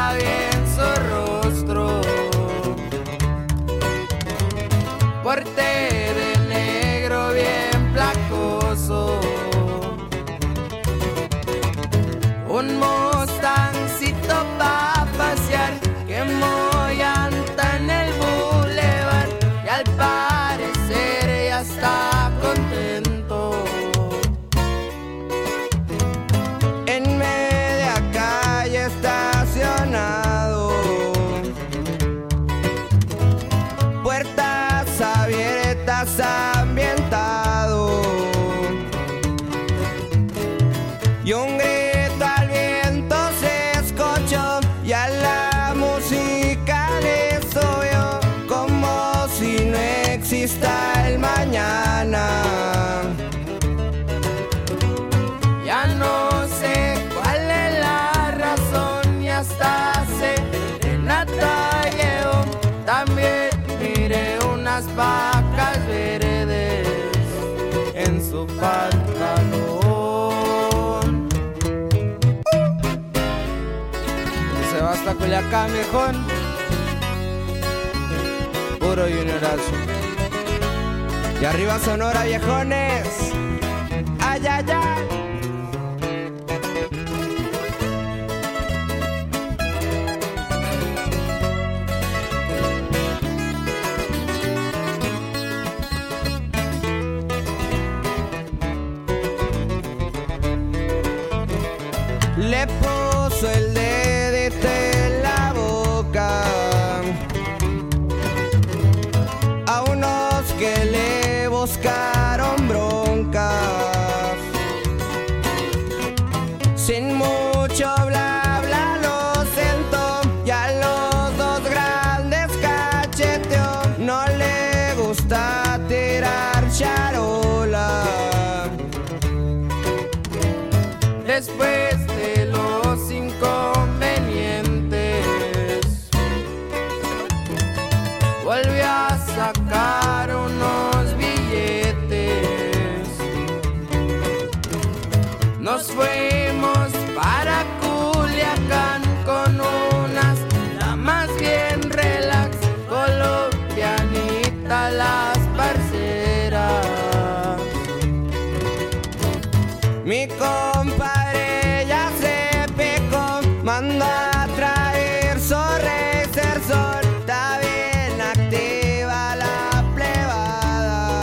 está bien su rostro, porte de negro bien placoso, un Mustangcito pa' pasear, quemó llanta en el bulevar y al parecer ya está contento. En media calle estacionado, puertas abiertas, ambientado, y un grito al viento se escuchó y a la música le subió, como si no exista el mañana. Ya no sé cuál es la razón y hasta serenata llevo. También miré unas vacas verdes en su pantalón. Se va hasta Culiacán, viejón. Puro juniorazo. Y arriba Sonora, viejones. Ay, ay, ay. Le puso el dedito en la boca a unos que le buscaron broncas. Sin mucho bla bla lo sentó y a los dos grandes cacheteó. No le gusta tirar charola. Después de los inconvenientes, volvió a sacar unos billetes. Nos fuimos para Culiacán con unas damas bien relax, colombianitas las parceras. Mi compadre ya se picó, mandó a traer su Racer Sol. Está bien activa la plebada.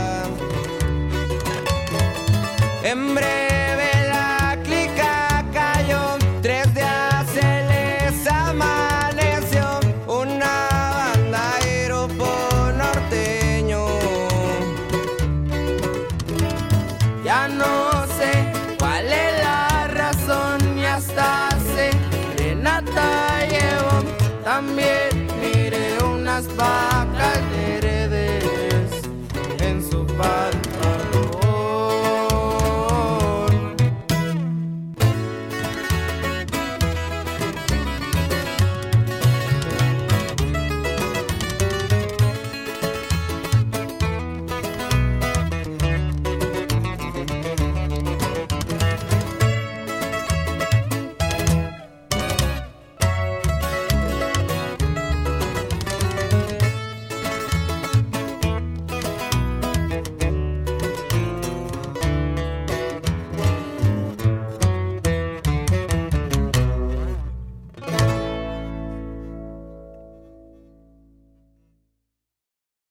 En breve la clica cayó, 3 días se les amaneció. Una banda grupo norteño. Ya no sé cuál es la razón y hasta serenata llevo. También miré unas